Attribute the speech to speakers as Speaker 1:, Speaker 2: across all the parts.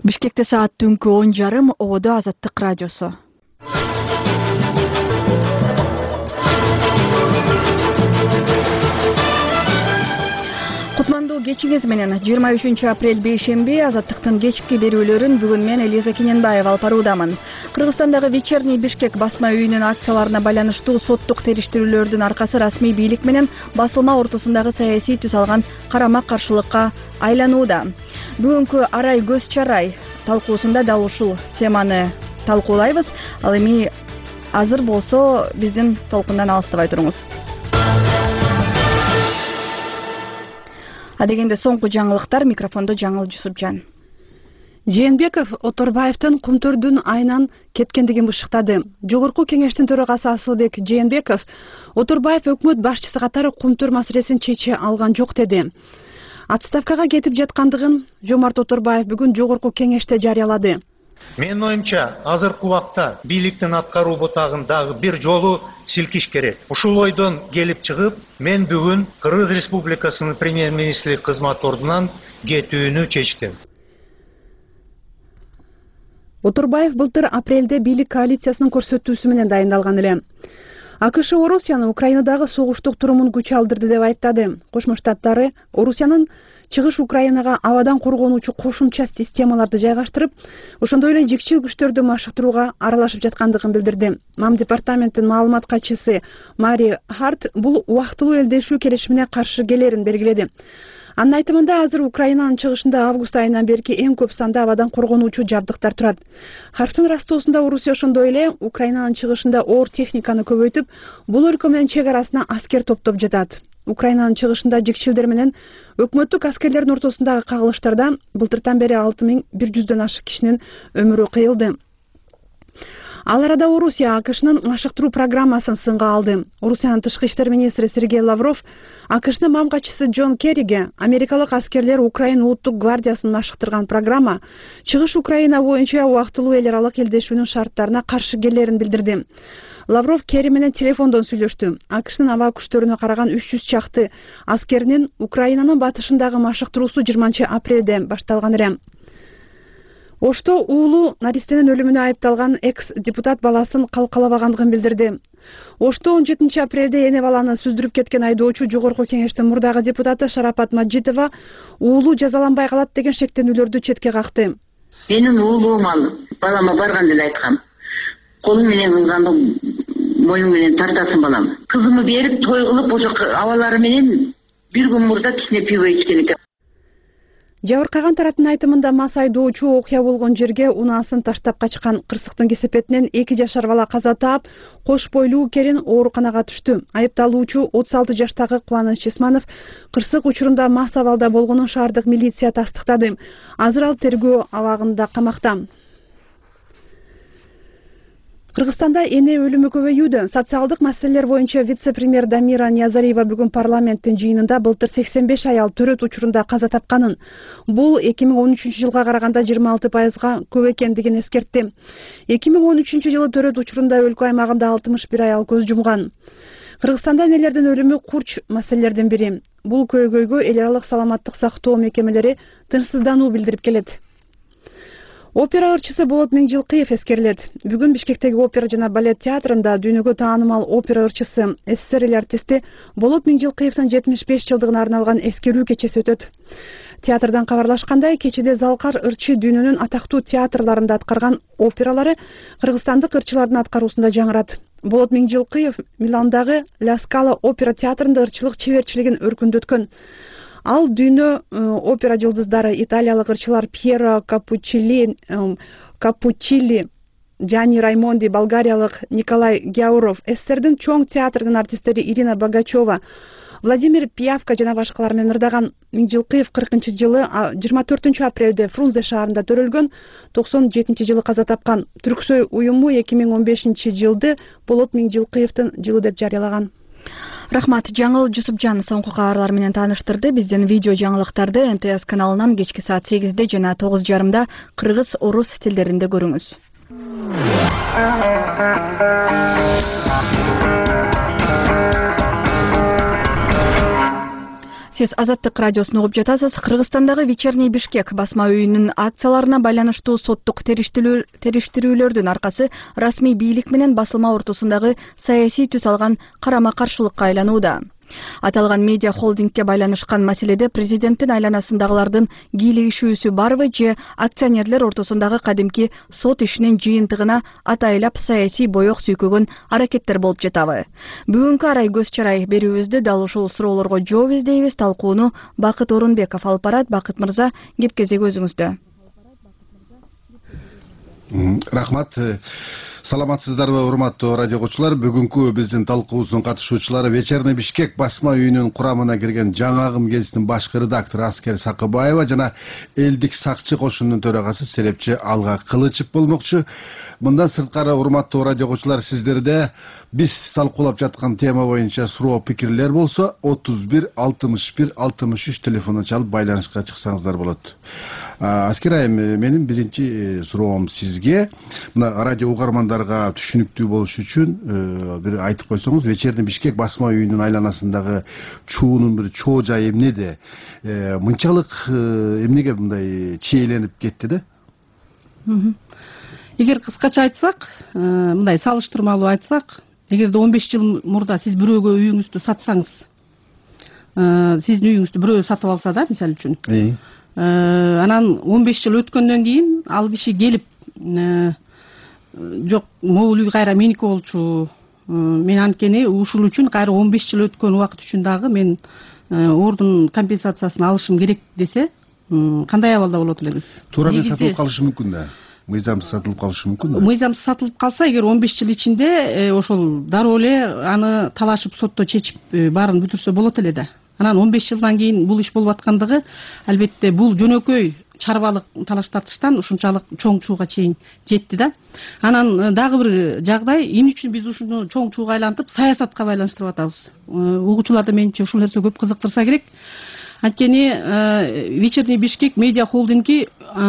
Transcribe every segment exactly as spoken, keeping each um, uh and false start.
Speaker 1: Бишкекте саат түнкү он жарым Ободо Азаттык радиосу. Кутмандуу кечиңиз менен жыйырма үчүнчү апрель бейшемби Азаттыктын кечки берүүлөрүн бүгүн мен Элиза Кененбаева алып баруудамын. Кыргызстандагы Вечерний Бишкек басма үйүнүн акцияларына байланыштуу соттук териштирүүлөрдүн аркасы расмий бийлик менен басылма ортосундагы саясий түс алган карама-каршылыкка айланууда. Бүгүнкү арай көз чарай талкуусунда дал ушул теманы талкуулайбыз. Ал эми азыр болсо биздин толкундан алыстабай туруңуз. Адегенде соңку жаңылыктар, микрофондо Жаңыл Жусупжан.
Speaker 2: Жээнбеков Оторбаевдин Кумтурдун айынан кеткендигин бышыктады. Жогорку кеңештин төрагасы Асылбек Жээнбеков Оторбаев өкмөт башчысы катары Кумтур маселесин чече алган жок деди. Отставкага кетип жаткандыгын Жомарт Оторбаев бүгүн жогорку кеңеште жарыялады.
Speaker 3: Менин оюмча, азыркы убакта бийликтин аткаруу бутагын дагы бир жолу силкиш керек. Ушул ойдон келип чыгып, мен бүгүн Кыргыз Республикасынын премьер-министри кызмат ордунан кетүүнү чечтим.
Speaker 2: Оторбаев былтыр апрелде бийлик коалициясынын көрсөтүүсү менен дайындалган эле. АКШ Орусияны Украинадагы согуштук турумун күч алдырды деп айыптады. Кошмо Штаттары Орусиянын чыгыш Украинага абадан коргонуучу кошумча системаларды жайгаштырып, ошондой эле жикчил күчтөрдү машыктырууга аралашып жаткандыгын билдирди. МАМ департаментинин маалымат катчысы Мари Харт бул убактылуу элдешүү келишимине каршы келерин белгиледи. Анын айтымында азыр Украинанын чыгышында август айынан берки эң көп санда абадан коргонуучу жабдыктар турат. Харттын растоосунда Орусия ошондой эле Украинанын чыгышында оор техниканы көбөйтүп, бул өлкө менен чек арасына аскер топтоп жатат. Украинанын чыгышында жикчилдер менен өкмөттүк аскерлердин ортосундагы кагылыштарда былтыртан бери алты миң бир жүздөн ашык кишинин өмүрү кыйылды. Ал арада Орусия АКШнын машыктыруу программасын сынга алды. Орусиянын тышкы иштер министри Сергей Лавров АКШнын МАМ катчысы Джон Керриге америкалык аскерлер Украина улуттук гвардиясын машыктырган программа чыгыш Украина боюнча убактылуу эл аралык элдешүүнүн шарттарына каршы келерин билдирди. Лавров Керри менен телефондон сүйлөштү. АКШнын аба күчтөрүнө караган үч жүз чакты аскеринин Украинанын батышындагы машыктыруусу жыйырманчы апрелде башталган эле. Ошто уулу наристенин өлүмүнө айыпталган экс-депутат баласын калкалабагандыгын билдирди. Ошто он жетинчи апрелде эне баланы сүздүрүп кеткен айдоочу жогорку кеңештин мурдагы депутаты Шарапат Маджитова уулу жазаланбай калат деген шектенүүлөрдү четке какты.
Speaker 4: Менин уулуум ал балама барган деп айткам. Колум менен кылганды моюң менен тартасың балам. Кызымы берип той кылып, ошо абалары менен бир күн мурда кичине пиво ичкен экен.
Speaker 2: Жабыркаган тараптын айтымында мас айдоочу окуя болгон жерге унаасын таштап качкан. Кырсыктын кесепетинен эки жашар бала каза таап, кош бойлуу Керин ооруканага түштү. Айыпталуучу отуз алты жаштагы Кубаныч Исманов кырсык учурунда мас абалда болгонун шаардык милиция тастыктады. Азыр ал тергөө абагында камакта. Кыргызстанда эне өлүмү көбөйүүдө. Социалдык маселелер боюнча вице-премьер Дамира Ниязариева бүгүн парламенттин жыйынында былтыр сексен беш аял төрөт учурунда каза тапканын, бул эки миң он үчүнчү жылга караганда жыйырма алты пайызга көп экендигин эскертти. эки миң он үчүнчү жылы төрөт учурунда өлкө аймагында алтымыш бир аял көз жумган. Кыргызстанда энелердин өлүмү курч маселелердин бири. Бул көйгөйгө эл аралык саламаттык сактоо мекемелери тынчсыздануу билдирип келет. Опера ырчысы Болот Миңжилкыев эскерилет. Бүгүн Бишкектеги опера жана балет театрында дүйнөгө таанымал опера ырчысы СССР эл артисти Болот Миңжилкыевдин жетимиш беш жылдыгына арналган эскерүү кечеси өтөт. Театрдан кабарлашкандай, кечеде Залкар ырчы дүйнөнүн атактуу театрларында аткарган опералары кыргызстандык ырчылардын аткаруусунда жаңырат. Болот Миңжилкыев Миландагы Ла Скала опера театрында ырчылык чеберчилигин өркүндөткөн. Ал дүйнө опера жылдыздары италиялык ырчылар Пьеро Капуччилли, Капуччилли, Джани Раймонди, болгариялык Николай Гяуров, СССРдин чоң театрдын артисттери Ирина Богачева, Владимир Пиявка жана башкалар менен ырдаган. Миңжилкыев кыркынчы жылы жыйырма төртүнчү апрелде Фрунзе шаарында төрөлгөн, токсон жетинчи жылы каза тапкан. Түрксой уюму эки миң он бешинчи жылды Болот Миңжилкыевдин жылы деп жарыялаган.
Speaker 1: Рахмат, Жаңыл Жусупжан соңку кабарлар менен тааныштырды. Биздин видео жаңылыктарды Н Т С каналынан кечки саат сегизде жана тогуз жарымда кыргыз, орус тилдеринде көрүңүз. Сиз Азаттык радиосун угуп жатасыз. Кыргызстандагы Вечерний Бишкек басма үйүнүн акцияларына байланыштуу соттук териштирүүлөрдүн аркасы расмий бийлик менен басылма ортосундагы саясий түс алган карама-каршылыкка айланууда. Аталган медиа холдингке байланышкан маселеде президенттин айланасындагылардын кийлигишүүсү барбы же акционерлер ортосундагы кадимки сот ишинин жыйынтыгына атайлап саясий боек сүйкөгөн аракеттер болуп жатабы? Бүгүнкү арай көз чарай берүүбүздө дал ушул суроолорго жооп издейбиз. Талкууну Бакыт Орунбеков алып барат. Бакыт мырза, кеп кезек өзүңүздө.
Speaker 5: Рахмат. Саламатсыздарбы, урматтуу радио окуучулар. Бүгүнкү биздин талкуубуздун катышуучулары Вечерний Бишкек басма үйүнүн курамына кирген жаңагым гезитинин башкы редактору Аскер Сакыбаева жана элдик сакчы кошунунун төрагасы Серепчи Алга Кылычев болмокчу. Мындан сырткары, урматтуу радио окуучулар, сиздерде биз талкуулап жаткан тема боюнча суроо пикирлер болсо отуз бир алтымыш бир алтымыш үч телефонун чалып байланышка чыксаңыздар болот. Аскер айым, менин биринчи суроом сизге. Мына радио угармандарга түшүнүктүү болуш үчүн бир айтып койсоңуз, Вечерний Бишкек басма үйүнүн айланасындагы чуунун бир чоо жайы эмнеде? Мынчалык эмнеге мындай чийленип кетти да?
Speaker 6: Эгер кыскача айтсак, мындай салыштырмалуу айтсак, эгерде он беш жыл мурда сиз бирөөгө үйүңүздү сатсаңыз, сиздин үйүңүздү бирөө сатып алса да, мисалы үчүн, анан он беш жыл өткөндөн кийин ал киши келип, жок, могул үй кайра меники болчу, мен анткени ушул үчүн кайра он беш жыл өткөн убакыт үчүн дагы мен ордун компенсациясын алышым керек десе, кандай абалда болот элеңиз?
Speaker 5: Туура менен сатылып калышы мүмкүн да. Мыйзамсыз сатылып калышы мүмкүн да.
Speaker 6: Мыйзамсыз сатылып калса, эгер он беш жыл ичинде ошол дароо эле аны талашып сотто чечип баарын бүтүрсө болот эле да. Анан он беш жылдан кийин бул иш болуп аткандыгы, албетте бул жөнөкөй чарбалык талаш тартыштан ушунчалык чоң чууга чейин жетти да. Анан дагы бир жагдай, эмне үчүн биз ушуну чоң чууга айлантып саясатка байланыштырып атабыз? Угуучуларды менимче ушул нерсе көп кызыктырса керек. Анткени Вечерний Бишкек медиа холдинги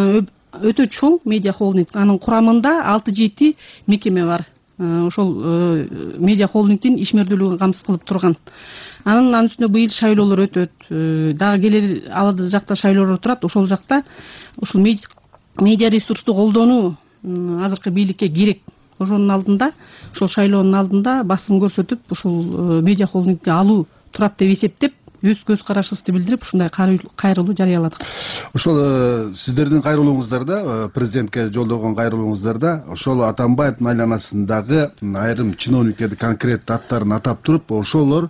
Speaker 6: өтө чоң медиа холдинг. Анын курамында алты жети мекеме бар. Ошол медиа холдингдин ишмердүүлүгүн камсыз кылып турган. Анын анын үстүнө быйыл шайлоолор өтөт. Дагы келер ал жакта шайлоолор турат. Ошол жакта ушул медиа ресурсту колдонуу азыркы бийликке керек. Ошонун алдында, ошол шайлоонун алдында басым көрсөтүп, ушул медиа холдингди алуу турат деп эсептеп, өз көз карашыбызды билдирип, ушундай кайрылуу жарыяладык.
Speaker 5: Ошол сиздердин кайрылууңуздарда, президентке жолдогон кайрылууңуздарда, ошол Атамбаевдин айланасындагы айрым чиновниктерди конкреттүү аттарын атап туруп, ошолор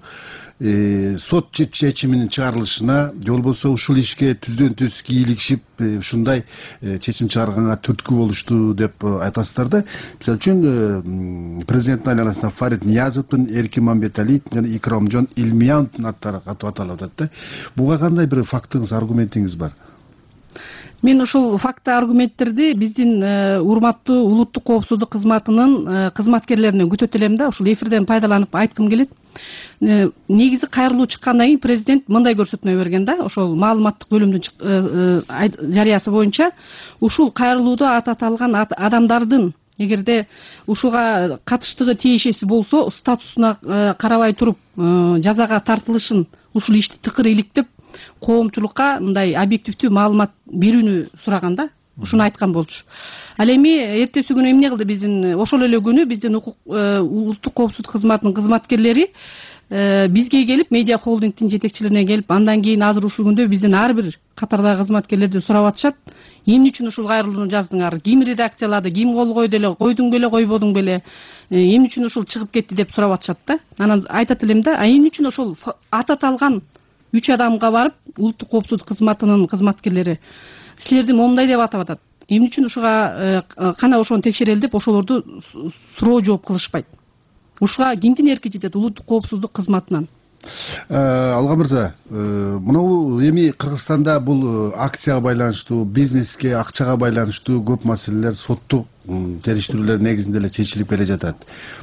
Speaker 5: сот чечиминин чыгарылышына, же болбосо ушул ишке түздөн түз кийлигишип, ушундай чечим чыгарганга түрткү болушту деп айтасыздар да. Мисалы үчүн президенттин айланасында Фарид Ниязовдун, Эркин Мамбеталиев жана Икрамжон Илмияновдун аттары катуу аталып атат да. Буга кандай бир фактыңыз, аргументиңиз бар?
Speaker 6: Мен ушул факты, аргументтерди биздин урматтуу улуттук коопсуздук кызматынын кызматкерлеринен күтөт элем да. Ушул эфирден пайдаланып айткым келет. Негизи кайрылуу чыккандан кийин президент мындай көрсөтмө берген да. Ошол маалыматтык бөлүмдүн жарыясы боюнча ушул кайрылууда аты аталган адамдардын эгерде ушуга катыштыгы тиешеси болсо, статусуна карабай туруп жазага тартылышын, ушул ишти тыкыр иликтеп коомчулукка мындай объективдүү маалымат берүүнү сураган да. Ушуну айткан болчу. Ал эми эртеси күнү эмне кылды биздин, ошол эле күнү биздин улуттук коопсуздук кызматынын кызматкерлери бизге келип, медиа холдингдин жетекчилерине келип, андан кийин азыр ушул күндө биздин ар бир катардагы кызматкерлерден сурап атышат. Эмне үчүн ушул кайрылууну жаздыңар? Ким редакциялады? Ким кол койду эле? Койдуң беле, койбодуң беле? Эмне үчүн ушул чыгып кетти деп сурап атышат да. Анан айтат элем да, а эмне үчүн ошол аты аталган үч адамга барып, улуттук коопсуздук кызматынын кызматкерлери силерди момундай деп атап атат. Эмне үчүн ушуга кана ошону текшерели деп ошолорду суроо жооп кылышпайт? Ушуга кимдин эрки жетет? Улуттук коопсуздук кызматынан.
Speaker 5: Алга мырза, мынау эми Кыргызстанда бул акцияга байланыштуу, бизнеске, акчага байланыштуу көп маселелер соттук териштирүүлөр негизинде эле чечилип келе жатат.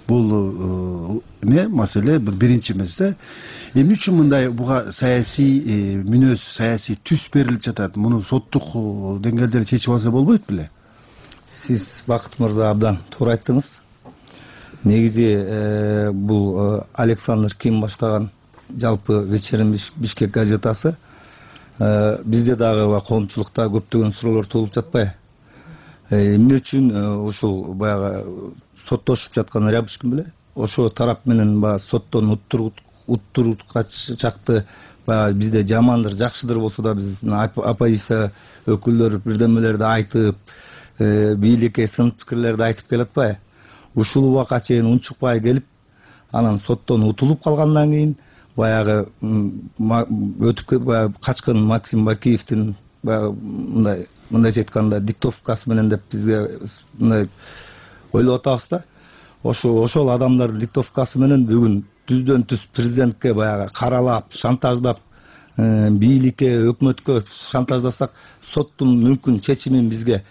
Speaker 5: Бул эмне маселе бир биринчи эмес да. Эмне үчүн мындай буга саясий мүнөз, саясий түс берилип жатат? Муну соттук деңгээлде чечип алса болбойт беле?
Speaker 7: Сиз Бакыт мырза абдан туура айттыңыз. Негизи бул Александр Ким баштаган жалпы вечерний Бишкек газетасы. Бизде дагы коомчулукта көптөгөн суроолор туулуп жатпайбы? Эмне үчүн ушул баягы соттошуп жаткан Рябушкин беле ошо тарап менен баягы соттон уттурууга чакты баягы бизде жамандыр, жакшыдыр болсо да биздин оппозиция өкүлдөрү бирдемелерди айтып, бийликке сын пикирлерди айтып келатпайбы? Ушул убакка чейин унчукпай келип, анан соттон утулуп калгандан кийин баягы өтүп баягы качкан Максим Бакиевдин баягы мындай мындайча айтканда диктовкасы менен деп бизге мындай ойлоп атабыз да. Ошо ошол адамдардын диктовкасы менен бүгүн түздөн түз президентке баягы каралап, шантаждап, бийликке, өкмөткө шантаждасак, соттун мүмкүн чечимин бизге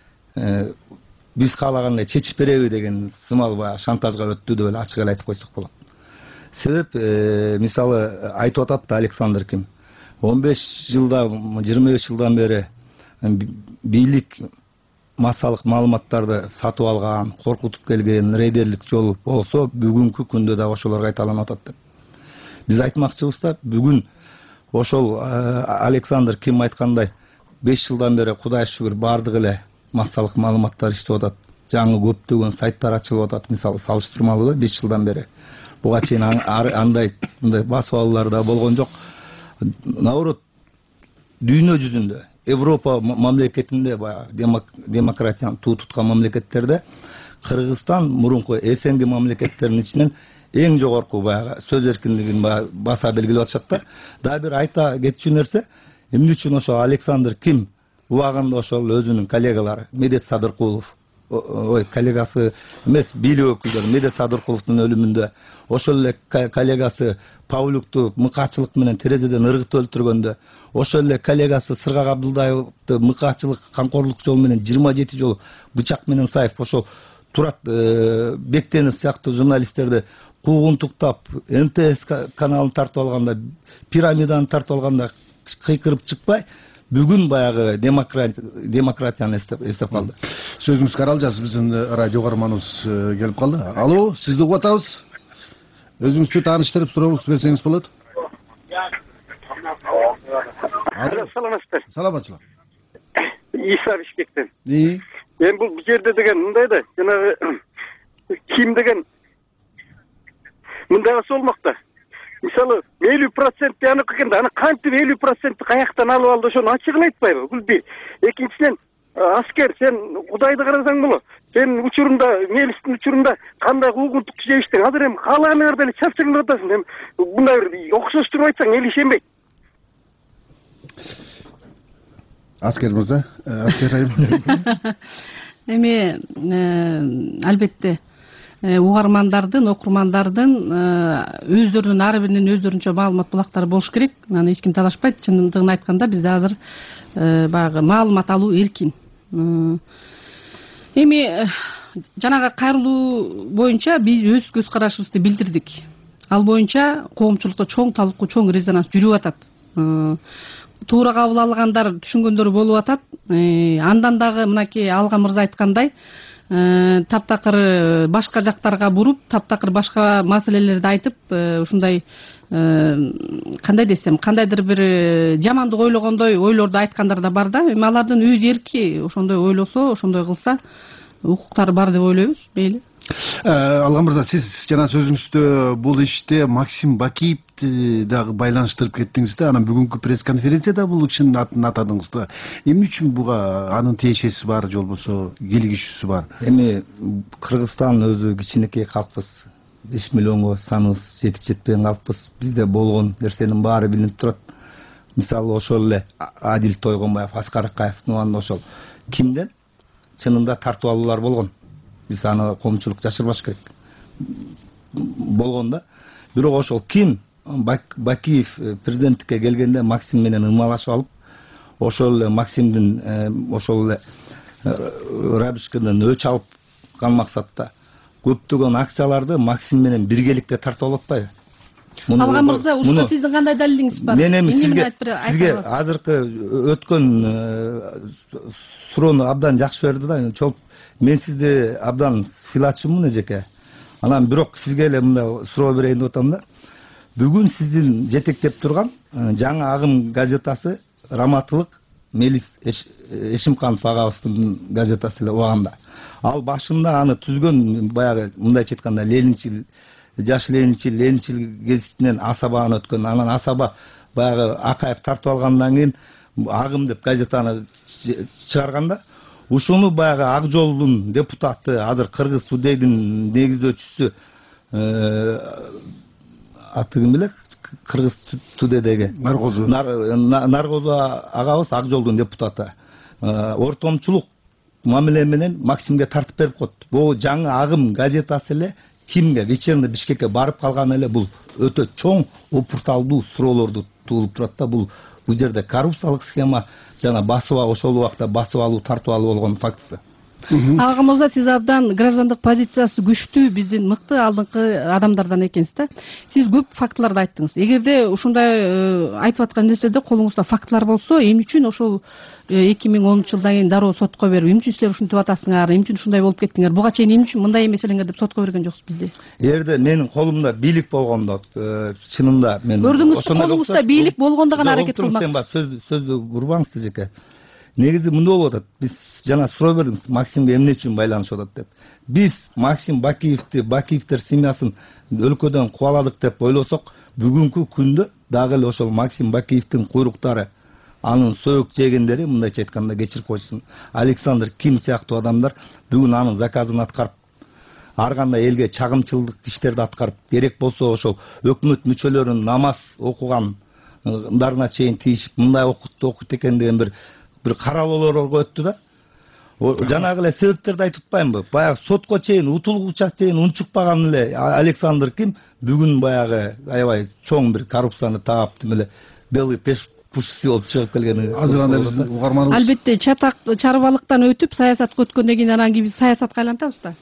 Speaker 7: биз каалагандай чечип береби деген сымал баягы шантажга өттү деп эле ачык эле айтып койсок болот. Себеп мисалы айтып атат да Александр Ким. он беш жылда, жыйырма беш жылдан бери бийлик массалык маалыматтарды сатып алган, коркутуп келген, рейдерлик жол болсо, бүгүнкү күндө да ошолор кайталанып атат деп. Биз айтмакчыбыз да, бүгүн ошол Александр Ким айткандай беш жылдан бери Кудайга шүгүр бардык эле массалык маалыматтар иштеп атат. Жаңы көптөгөн сайттар ачылып атат, мисалы салыштырмалуу да беш жылдан бери. Буга чейин андай мындай басып алуулар да болгон жок. Наоборот, дүйнө жүзүндө, Европа мамлекетинде баягы демократияны туу туткан мамлекеттерде Кыргызстан мурунку СНГ мамлекеттеринин ичинен эң жогорку баягы сөз эркиндигин баса белгилеп атышат да. Дагы бир айта кетчү нерсе, эмне үчүн ошо Александр Ким убагында ошол өзүнүн коллегалары Медет Садыркулов, ой, коллегасы эмес, бийлик өкүлдөрү Медет Садыркуловдун өлүмүндө, ошол эле коллегасы Павлюкту мыкаачылык менен терезеден ыргытып өлтүргөндө, ошол эле коллегасы Сыргак Абдылдаевди мыкаачылык, камкорлук жолу менен жыйырма жети жолу бычак менен сайып, ошол Турат Бектенов сыяктуу журналисттерди куугунтуктап, Н Т С каналын тартып алганда, пирамиданы тартып алганда кыйкырып чыкпай, бүгүн баягы демократияны эстеп калды.
Speaker 5: Сөзүңүз каралжасыз, биздин радио каарманыбыз келип калды. Алло, сизди угуп атабыз. Өзүңүздү тааныштырып сурооңузду берсеңиз болот.
Speaker 8: Саламатсыздар.
Speaker 5: Саламатчылык.
Speaker 8: Иса Бишкектен.
Speaker 5: И?
Speaker 8: Эми бул жерде деген мындай да, жанагы Ким деген мындай болмок да. Мисалы, элүү процент аныкы экен да, аны кантип элүү процентти каяктан алып алды, ошону ачыгын айтпайбы? Бул бир. Экинчиден, аскер, сен Кудайды карасаң болот. Сен учурунда, мелистин учурунда кандай куугунтук жейиштиң? Азыр эми каалаганыңарды эле чапчаңдап атасың. Эми мындай бир окшоштуруп айтсаң эл ишенбейт.
Speaker 5: Аскер мырза, аскер айым.
Speaker 6: Эми албетте угармандардын, окурмандардын өздөрүнүн ар биринин өздөрүнчө маалымат булактары болуш керек. Аны эч ким талашпайт. Чындыгын айтканда бизде азыр баягы маалымат алуу эркин. Эми жанагы кайрылуу боюнча биз өз көз карашыбызды билдирдик. Ал боюнча коомчулукта чоң талкуу, чоң резонанс жүрүп атат. Туура кабыл алгандар түшүнгөндөр болуп атат. Андан дагы мынакей Алга мырза айткандай, таптакыр башка жактарга буруп, таптакыр башка маселелерди айтып, ушундай кандай десем, кандайдыр бир жамандык ойлогондой ойлорду айткандар да бар да. Эми алардын өз эрки, ошондой ойлосо, ошондой кылса, укуктары бар деп ойлойбуз, мейли.
Speaker 5: Алга мырза, сиз жана сөзүңүздө бул иште Максим Бакиевди дагы байланыштырып кеттиңиз да, анан бүгүнкү пресс-конференцияда бул кишинин атын атадыңыз да. Эмне үчүн буга анын тиешеси бар, же болбосо кийлигишүүсү бар?
Speaker 7: Эми Кыргызстан өзү кичинекей калкпыз. беш миллионго саныбыз жетип жетпеген калкпыз. Бизде болгон нерсенин баары билинип турат. Мисалы ошол эле Адил Тойгонбаев, Аскар Акаевдин убагында ошол Кимден чынында тартып алуулар болгон. Биз аны коомчулук жашырбаш керек. Болгон да. Бирок ошол Ким Бакиев президенттикке келгенде Максим менен ымалашып алып, ошол эле Максимдин ошол эле Рябушкинден өч алып кан максатта көптөгөн акцияларды Максим менен биргеликте тартып алып атпайбы?
Speaker 6: Алга мырза, ушунда сиздин кандай далилиңиз бар?
Speaker 7: Мен эми сизге сизге азыркы өткөн суроону абдан жакшы берди да. Чоң мен сизди абдан сыйлачумун эжеке. Анан бирок сизге эле мындай суроо берейин деп атам да. бүгүн сиздин жетектеп турган жаңы агым газетасы раматылык Мелис Эшимканов агабыздын газетасы эле убаганда. Ал башында аны түзгөн баягы мындайча айтканда ленинчил, жаш ленинчил, ленинчил гезитинен Асабаны өткөн, анан Асаба баягы Акаев тартып алгандан кийин агым деп газетаны чыгарганда, ушуну баягы Ак жолдун депутаты, азыр Кыргыз Тудейдин негиздөөчүсү аты ким эле? Кыргыз Тудейдеги Наргозу Наргозу агабыз Ак жолдун депутаты. Ортомчулук мамиле менен Максимге тартып берип коет. Бул жаңы агым газетасы эле кимге вечерний Бишкекке барып калган эле бул өтө чоң опурталдуу суроолорду туулуп турат да. Бул бул жерде коррупциялык схема жана басып ошол убакта басып алуу, тартып алуу болгон фактысы.
Speaker 6: Агымызда сиз абдан граждандык позициясы күчтүү, биздин мыкты алдыңкы адамдардан экенсиз да. Сиз көп фактыларды айттыңыз. Эгерде ушундай айтып аткан нерседе колуңузда фактылар болсо, эмне үчүн ошол эки миң онунчу жылдан кийин дароо сотко берип, эмне үчүн силер ушинтип атасыңар, эмне үчүн ушундай болуп кеттиңер, буга чейин эмне үчүн мындай эмеселеңер деп сотко берген жоксуз бизди?
Speaker 7: Эгерде менин колумда бийлик болгондо, чынында мен
Speaker 6: көрдүңүз, колуңузда бийлик болгондо гана аракет кылмаксыз.
Speaker 7: Сөз сөздү урбаңыз жеке. Негизи мындай болуп атат. Биз жана суроо бердиңиз, Максимге эмне үчүн байланышып атат деп. Биз Максим Бакиевди, Бакиевдер семьясын өлкөдөн кубаладык деп ойлосок, бүгүнкү күндө дагы эле ошол Максим Бакиевдин куйруктары, анын союк жегендери, мындайча айтканда кечирип койсун, Александр Ким сыяктуу адамдар бүгүн анын заказын аткарып, ар кандай элге чагымчылдык иштерди аткарып, керек болсо ошол өкмөт мүчөлөрүнүн намаз окугандарына чейин тийишип, мындай окутtu окуйт экен деген бир бир каралоолорго өттү да. Жанагы эле себептерди айтып атпаймынбы? Баягы сотко чейин, утулгуча чейин унчукпаган эле Александр Ким бүгүн баягы аябай чоң бир коррупцияны таап, тим эле белый пеш пушси болуп чыгып келгени.
Speaker 5: Азыр анда биз угарманыбыз.
Speaker 6: Албетте чатак чарбалыктан өтүп саясатка өткөндөн кийин анан кийин биз саясатка айлантабыз да.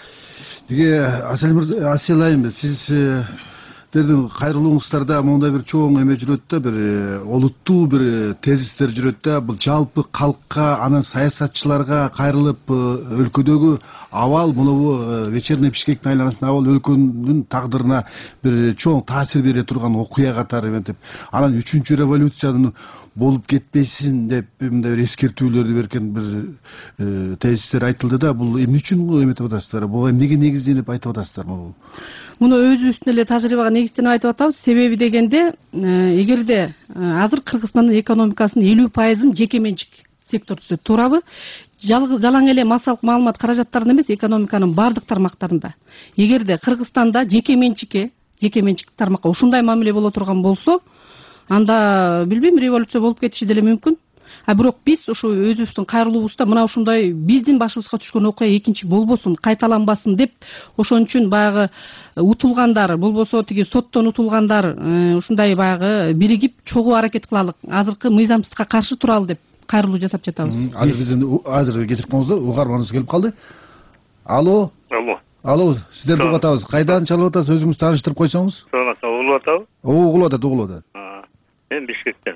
Speaker 5: Диге Асел мырза, Асел айым, сиз Дердин кайрылууңуздарда мондай бир чоң эме жүрөт да, бир олуттуу бир тезистер жүрөт да. Бул жалпы калкка, анан саясатчыларга кайрылып, өлкөдөгү абал, мынабу вечерний Бишкектин айланасындагы абал өлкөнүн тагдырына бир чоң таасир бере турган окуя катары эметип, анан үчүнчү революциянын болуп кетпесин деп мындай бир эскертүүлөрдү берген бир тезистер айтылды да. Бул эмне үчүн эметип атасыздар? Буга эмнеге негизденип айтып атасыздар?
Speaker 6: Муну өзүбүздүн эле тажрыйбага негизденип айтып атабыз. Себеби дегенде, эгерде азыр Кыргызстандын экономикасынын элүү пайызын жеке менчик сектор түзөт, туурабы? Жалаң эле массалык маалымат каражаттарында эмес, экономиканын бардык тармактарында. Эгерде Кыргызстанда жеке менчикке, жеке менчик тармакка ушундай мамиле боло турган болсо, анда билбейм, революция болуп кетиши деле мүмкүн. А бирок биз ушу өзүбүздүн кайрылуубузда мына ушундай биздин башыбызга түшкөн окуя экинчи болбосун, кайталанбасын деп, ошон үчүн баягы утулгандар, болбосо тиги соттон утулгандар ушундай баягы биригип чогуу аракет кылалык, азыркы мыйзамсыздыкка каршы туралы деп кайрылуу жасап жатабыз.
Speaker 5: Азыр биздин азыр кетирип коңуздар, угарманыбыз келип калды. Алло.
Speaker 8: Алло.
Speaker 5: Алло, сиздерди угуп атабыз. Кайдан чалып атасыз? Өзүңүз тааныштырып койсоңуз.
Speaker 8: Саламатсызбы, угулуп атабы?
Speaker 5: Угулуп атат, угулуп атат.
Speaker 8: Мен Бишкектен.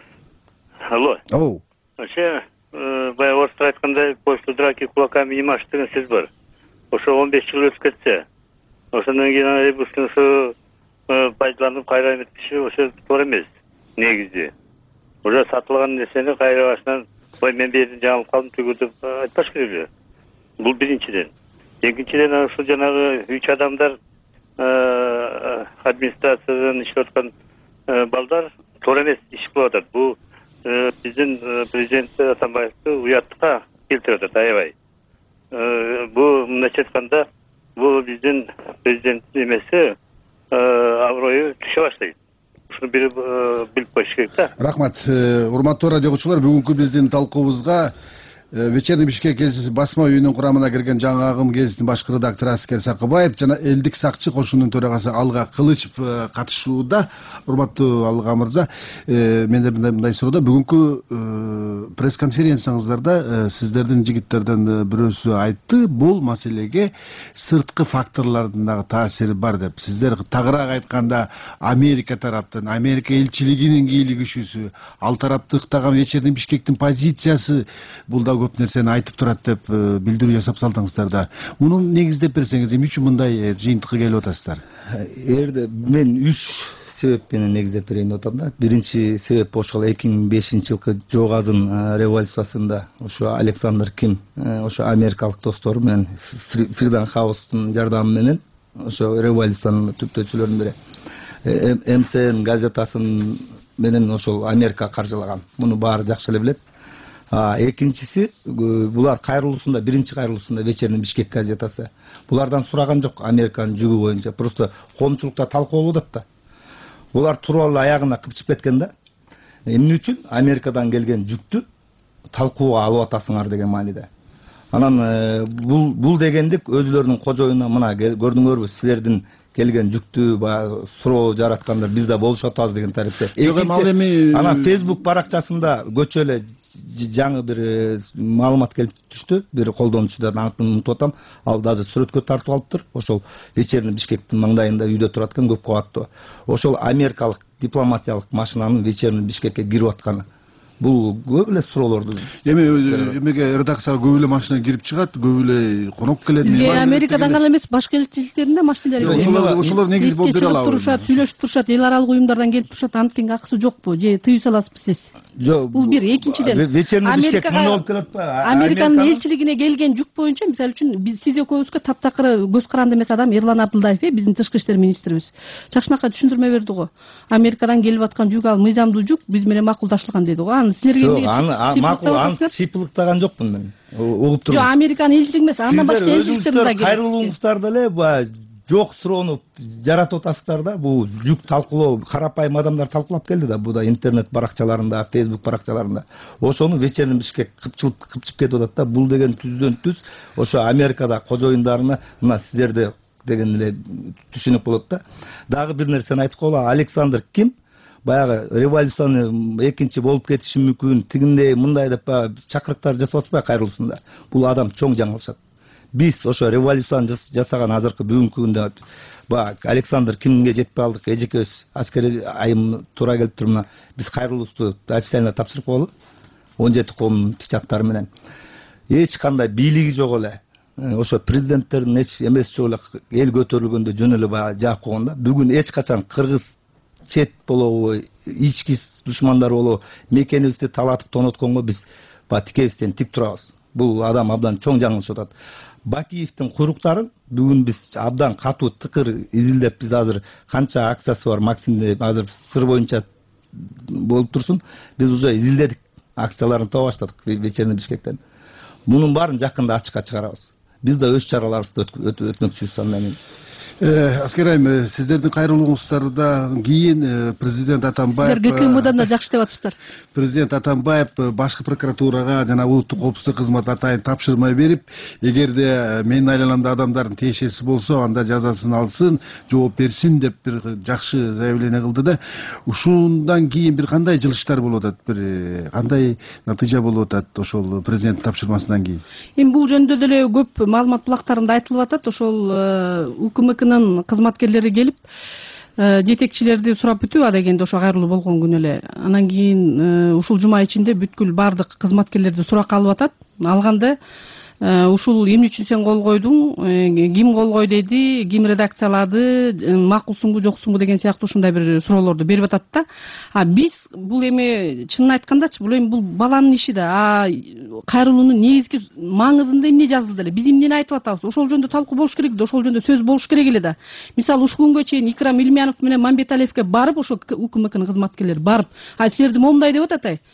Speaker 8: Алло.
Speaker 5: Оу.
Speaker 8: Ошо баягы орыстар айткандай, после драки кулаками не машь деген сөз бар. Ошо он беш жыл өтүп кетсе, ошондон кийин Ребускин ушу пайдаланып кайра эметиши ошо туура эмес. Негизи уже сатылган нерсени кайра башынан, ой мен бердим жаңылып калдым түгү деп айтпаш керек эле. Бул биринчиден. Экинчиден ушул жанагы үч адамдар администрациядан иштеп аткан балдар туура эмес иш кылып атат. Бул биздин президент Атамбаевди уяттыкка келтирип атат аябай. Бул мындайча айтканда, бул биздин президент эмеси аброю түшө баштайт. Ушуну билип коюш керек да.
Speaker 5: Рахмат. Урматтуу радио угуучулар, бүгүнкү биздин талкуубузга Вечерний Бишкек гезити басма үйүнүн курамына кирген жаңы агым гезитинин башкы редактору Аскер Сакыбаев жана элдик сакчы кошунунун төрагасы Алга Кылычев катышууда. Урматтуу Алга мырза, менде мындай суроо, бүгүнкү пресс-конференцияңыздарда сиздердин жигиттерден бирөөсү айтты, бул маселеге сырткы факторлордун дагы таасири бар деп. Сиздер тагыраак айтканда Америка тараптан, Америка элчилигинин кийлигишүүсү, ал тараптыктагы Вечерний Бишкектин позициясы, бул да көп нерсени айтып турат деп билдирүү жасап салдыңыздар да. Муну негиздеп берсеңиз, эмне үчүн мындай жыйынтыкка келип атасыздар?
Speaker 7: Эгерде мен үч себеп менен негиздеп берейин деп атам да. Биринчи себеп ошол эки миң бешинчи жылкы Жок азын революциясында ошо Александр Ким ошо америкалык достору менен Фридом Хаустун жардамы менен ошо революциянын түптөөчүлөрүнүн бири эм си эн газетасын менен ошол Америка каржылаган. Муну баары жакшы эле билет. Экинчиси, булар кайрылуусунда, биринчи кайрылуусунда Вечерний Бишкек газетасы. Булардан сураган жок Американын жүгү боюнча. Просто коомчулукта талкуулап атат да. Булар туруп алып аягына кыпчып кеткен да. Эмне үчүн Америкадан келген жүктү талкууга алып атасыңар деген мааниде. Анан бул бул дегендик өзүлөрүнүн кожоюна мына көрдүңөрбү, силердин келген жүктү баягы суроо жараткандар биз да болушуп атабыз деген тарифте. Анан Facebook баракчасында көчө эле жаңы бир маалымат келип түштү. Бир колдонуучудан атын унутуп атам. Ал даже сүрөткө тартып алыптыр. Ошол Вечерний Бишкектин маңдайында үйдө турат экен, көп кабаттуу. Ошол америкалык дипломатиялык машинанын Вечерний Бишкекке кирип атканы. Бул көп эле суроолорду. Эми
Speaker 5: эмеге редакцияга көп эле машина кирип чыгат, көп эле конок келет.
Speaker 6: Бизге Америкадан гана эмес, башка элчиликтеринде машиналар бар.
Speaker 5: Ошолор ошолор негиз болуп бере алабы.
Speaker 6: Турушат, сүйлөшүп турушат, эл аралык уюмдардан келип турушат, анткени акысы жокпу, же тыюу саласызбы сиз?
Speaker 7: Жок.
Speaker 6: Бул бир, экинчиден.
Speaker 7: Вечерний Бишкек мындай болуп келет атпайбы?
Speaker 6: Американын элчилигине келген жүк боюнча, мисалы үчүн биз сиз экөөбүзгө таптакыр көз каранды эмес адам Эрлан Абдылдаев, э, биздин тышкы иштер министрибиз. Жакшынакай түшүндүрмө берди го. Америкадан келип аткан жүк ал мыйзамдуу жүк, биз менен макулдашылган деди го. Аны силерге эмнеге
Speaker 7: макул, аны сыйпылыктаган жокмун мен. Угуп турдум.
Speaker 6: Жок, Американын элчилиги эмес, андан башка элчиликтердин да келип.
Speaker 7: Кайрылууңуздар деле баягы жок суроону жаратып атасыздар да. Бул жүк талкуулоо карапайым адамдар талкуулап келди да. Бу да интернет баракчаларында, Facebook баракчаларында. Ошону Вечерний Бишкек кыпчылып кыпчып кетип атат да. Бул деген түздөн түз ошо Америкада кожоюндарына мына сиздерди деген эле түшүнүк болот да. Дагы бир нерсени айтып коелу. Александр Ким баягы революцияны экинчи болуп кетиши мүмкүн, тигиндей мындай деп чакырыктар жасап атпайбы кайрылуусунда. Бул адам чоң жаңылышат. Биз ошо революцияны жасаган азыркы бүгүнкү күндө баягы Александр Кимге жетпей алдык. Эжекебиз аскери айым туура келип турмуна. Биз кайрылуусту официально тапшырып коелу. он жети коомдун печаттары менен. Эч кандай бийлиги жок эле. Ошо президенттердин эч эмеси жок эле, эл көтөрүлгөндө жөн эле баягы жаап койгон да. Бүгүн эч качан кыргыз чет болобу, ички душмандар болобу, мекенибизди талатып тонотконго биз тикебизден тик турабыз. Бул адам абдан чоң жаңылышып атат. Бакиевдин куйруктарын бүгүн биз абдан катуу тыкыр изилдеп, биз азыр канча акциясы бар Максимде азыр сыр боюнча болуп турсун, биз уже изилдедик, акцияларын таба баштадык Вечерний Бишкектен. Мунун баарын жакында ачыкка чыгарабыз. Биз да өз чараларыбызды өтмөкчүбүз андан.
Speaker 5: Аскер айым, сиздердин кайрылууңуздардан кийин президент Атамбаев
Speaker 6: силер ГКМдан да жакшы деп атыпсыздар.
Speaker 5: Президент Атамбаев башкы прокуратурага жана улуттук коопсуздук кызматы атайын тапшырма берип, эгерде менин айланамда адамдардын тиешеси болсо, анда жазасын алсын, жооп берсин деп бир жакшы заявление кылды да. Ушундан кийин бир кандай жылыштар болуп атат, бир кандай натыйжа болуп атат ошол президент тапшырмасынан кийин?
Speaker 6: Эми бул жөнүндө деле көп маалымат булактарында айтылып атат. Ошол УКМКнын кызматкерлери келип жетекчилерди сурап бүтүп а дегенде ошо кайрылуу болгон күнү эле. Анан кийин ушул жума ичинде бүткүл бардык кызматкерлерди суракка алып атат. Алганда ушул эмне үчүн сен кол койдуң, ким кол кой деди, ким редакциялады, макулсуңбу жоксуңбу деген сыяктуу ушундай бир суроолорду берип атат да. А биз бул эми чынын айткандачы, бул эми бул баланын иши да. А кайрылуунун негизги маңызында эмне жазылды эле? Биз эмнени айтып атабыз? Ошол жөнүндө талкуу болуш керек да, ошол жөнүндө сөз болуш керек эле да. Мисалы ушул күнгө чейин Икрам Илмянов менен Мамбеталиевге барып, ошо УКМКнын кызматкерлери барып, а силерди момундай деп атат ай.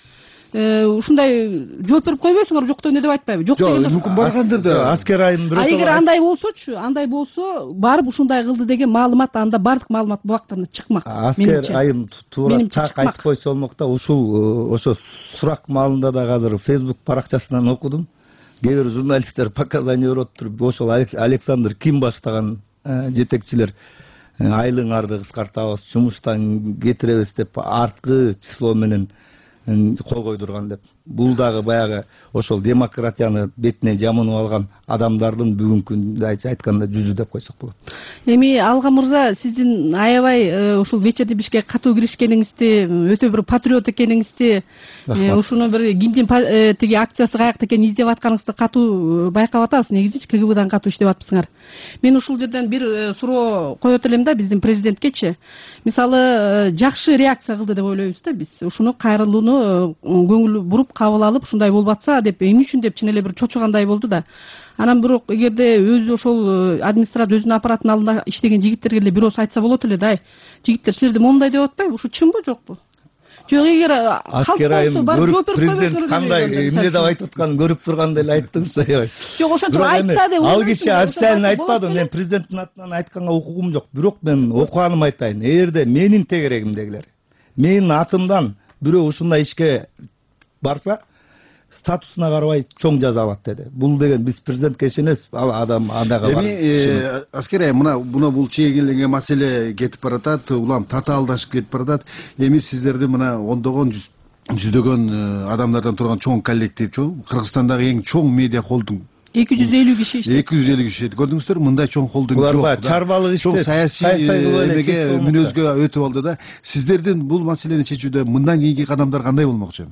Speaker 6: Ушундай жооп берип койбойсуңар, жок деп айтпайбы? Жок дегенде
Speaker 5: мүмкүн баргандыр да.
Speaker 7: Аскер айым бирөө.
Speaker 6: А эгер андай болсочу, андай болсо, барып ушундай кылды деген маалымат анда бардык маалымат булактарына чыкмак.
Speaker 7: Аскер айым туура так айтып койсо болмок да. Ушул ошо сурак маалында да азыр Facebook баракчасынан окудум. Кээ бир журналисттер показания берип туруп, ошол Александр Ким баштаган жетекчилер айлыгыңарды кыскартабыз, жумуштан кетиребиз деп арткы число менен кол койдурган деп. бул дагы баягы ошол демократияны бетине жамынып алган адамдардын бүгүнкү күндө айтканда жүзү деп койсок болот.
Speaker 6: Эми Алга мырза, сиздин аябай ушул вечерний Бишкек катуу киришкениңизди, өтө бир патриот экениңизди, ушуну бир кимдин тиги акциясы каякта экенин издеп атканыңызды катуу байкап атабыз. Негизи КГБдан катуу иштеп атпсыңар. Мен ушул жерден бир суроо коет элем да биздин президенткечи. Мисалы, жакшы реакция кылды деп ойлойбуз да биз. Ушуну кайрылууну көңүл буруп кабыл алып, ушундай болуп атса деп, эмне үчүн деп чын эле бир чочугандай болду да. Анан бирок эгерде өзү ошол администрация өзүнүн аппараттын алдында иштеген жигиттерге эле бирөөсү айтса болот эле да, жигиттер силерди момундай деп атпайбы? Ушу чынбы жокпу? Жок, эгер
Speaker 7: аскер айым көрүп президент кандай эмне деп айтып атканын көрүп тургандай эле айттыңыз аябай.
Speaker 6: Жок, ошентип айтса деп.
Speaker 7: Ал киши официально айтпады, мен президенттин атынан айтканга укугум жок. Бирок мен окуганым айтайын. Эгерде менин тегерегимдегилер, менин атымдан бирөө ушундай ишке барса, статусуна карабай чоң жаза алат деди. Бул деген биз президентке ишенебиз, ал адам андайга бар.
Speaker 5: Эми аскер айым, мына мына бул чегиленген маселе кетип баратат, улам татаалдашып кетип баратат. Эми сиздерди мына ондогон жүздөгөн адамдардан турган чоң коллектив, чоң Кыргызстандагы эң чоң медиа холдинг
Speaker 6: эки жүз элүү киши иштейт.
Speaker 5: эки жүз элүү киши. Көрдүңүздөр, мындай чоң холдинг жок.
Speaker 7: Булар чарбалык иштеп,
Speaker 5: чоң саясий эмеге мүнөзгө өтүп алды да. Сиздердин бул маселени чечүүдө мындан кийинки кадамдар кандай болмокчу?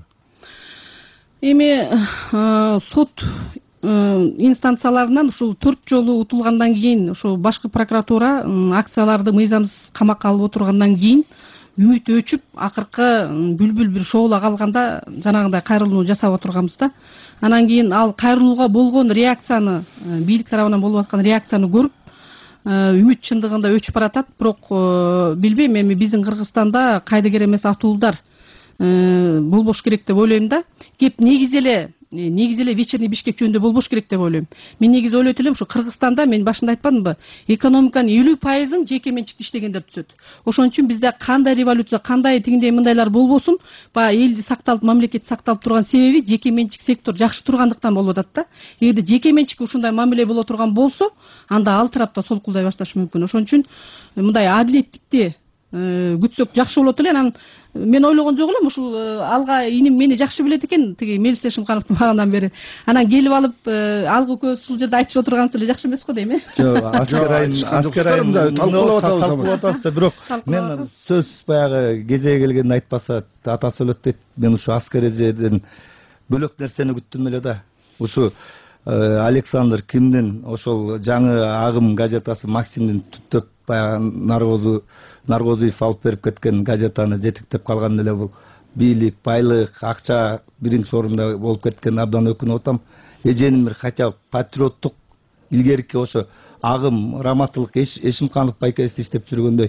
Speaker 6: Эми сот инстанцияларынан ушул төрт жолу утулгандан кийин, ушул башкы прокуратура акцияларды мыйзамсыз камакка алып отургандан кийин үмүт өчүп, акыркы бүлбүл бир шоула калганда жанагындай кайрылуу жасап отурганбыз да. Анан кийин ал кайрылууга болгон реакцияны, бийлик тарабынан болуп аткан реакцияны көрүп, үмүт чындыгында өчүп баратат. Бирок билбейм, эми биздин Кыргызстанда кайдыгер эмес атуулдар болбош керек деп ойлойм да. Кеп негизи эле негизи эле вечерний Бишкек жөнүндө болбош керек деп ойлойм. Мен негизи ойлойт элем, ушу Кыргызстанда мен башында айтпадымбы, экономиканын элүү пайызын жеке менчикте иштегендер түзөт. Ошон үчүн бизде кандай революция, кандай тигиндей мындайлар болбосун, баягы элди сакталып, мамлекет сакталып турган себеби жеке менчик сектор жакшы тургандыктан болуп атат да. Эгерде жеке менчикке ушундай мамиле боло турган болсо, анда ал тарапта солкулдай башташы мүмкүн. Ошон үчүн мындай адилеттикти күтсөк жакшы болот эле. Анан мен ойлогон жок элем, ушул Алга иним мени жакшы билет экен, тиги Мелис Эшимкановду багандан бери. Анан келип алып, Алга экөөбүз ушул жерде айтышып отурганыбыз эле жакшы эмес го дейм, э?
Speaker 7: Жок, аскер айым, аскер айым талкуулап атабыз да, бирок мен сөз баягы кезеги келгенде айтпаса атасы өлөт дейт. Мен ушу аскер эжеден бөлөк нерсени күттүм эле да. Ушу Александр Кимдин ошол жаңы агым газетасы Максимдин түптөп баягы наркозу наркозуев алып берип кеткен газетаны жетектеп калган эле бул бийлик, байлык, акча биринчи орунда болуп кеткен абдан өкүнүп атам. Эженин бир хотя патриоттук илгерки ошо агым Раматылык Эшимканов байкеси иштеп жүргөндөй,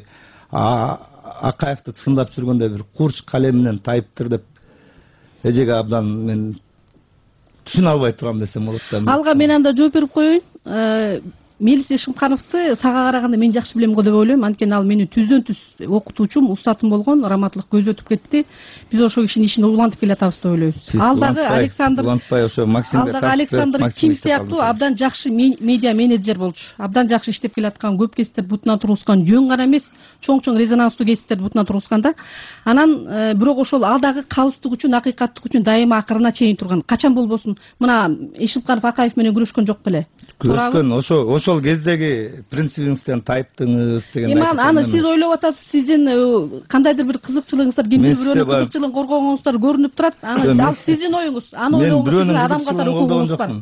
Speaker 7: Акаевди сындап жүргөндөй бир курч калем менен тайыптыр деп эжеге абдан мен түшүнө албай турам десем болот да.
Speaker 6: Алга мен анда жооп берип коеюн. Мелис Эшимкановду сага караганда мен жакшы билем го деп ойлойм. Анткени ал менин түздөн түз окутуучум, устатым болгон. Раматылык көз өтүп кетти. Биз ошол кишинин ишин улантып келатабыз деп ойлойбуз. Алдагы Александр
Speaker 7: улантпай ошо Максимге
Speaker 6: алдагы Александр Ким сыяктуу абдан жакшы медиа менеджер болчу. Абдан жакшы иштеп келаткан, көп кесиптерди бутуна тургузган, жөн гана эмес, чоң-чоң резонанстуу кесиптерди бутуна тургузган да. Анан бирок ошол алдагы калыстык үчүн, акыйкаттык үчүн дайыма акырына чейин турган. Качан болбосун, мына Эшимканов Акаев менен күрөшкөн жок беле?
Speaker 7: Күрөшкөн, ошо ошол кездеги принцибиңизден тайыптыңыз деген.
Speaker 6: Эми аны сиз ойлоп атасыз, сиздин кандайдыр бир кызыкчылыгыңыздар, кимдир бирөөнүн кызыкчылыгын коргогонуңуздар көрүнүп турат. Ал сиздин оюңуз. Аны ойлогонго адам катары укугуңуз бар.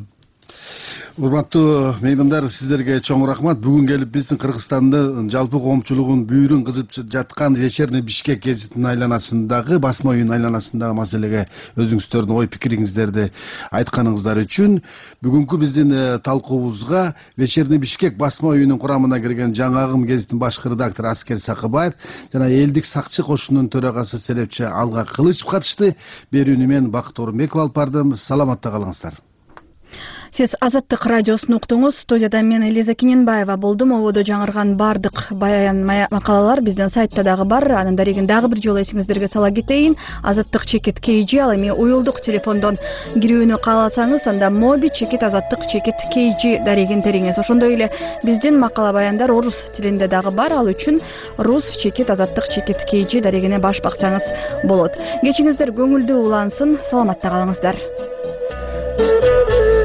Speaker 5: Урматтуу меймандар, сиздерге чоң рахмат. Бүгүн келип биздин Кыргызстанды жалпы коомчулугун бүйүрүн кызып жаткан вечерний Бишкек гезитинин айланасындагы, басма үйүнүн айланасындагы маселеге өзүңүздөрдүн ой пикириңиздерди айтканыңыздар үчүн бүгүнкү биздин талкуубузга вечерний Бишкек басма үйүнүн курамына кирген жаңы агым гезитинин башкы редактору Аскер Сакыбаев жана элдик сакчы кошунунун төрагасы Серепчи Алга Кылычев катышты. Берүүнү мен Бакыт Орунбеков алып бардым. Саламатта калыңыздар.
Speaker 1: Сиз Азаттык радиосун уктуңуз. Студияда мен Элиза Киненбаева болдум. Ободо жаңырган бардык баян макалалар биздин сайтта дагы бар. Анын дарегин дагы бир жолу эсиңиздерге сала кетейин. Азаттык чекит kg ал эми уюлдук телефондон кирүүнү кааласаңыз, анда моби чекит азаттык чекит kg дарегин териңиз. Ошондой эле биздин макала баяндар орус тилинде дагы бар. Ал үчүн рус чекит азаттык чекит kg дарегине баш баксаңыз болот. Кечиңиздер көңүлдүү улансын, саламатта калыңыздар.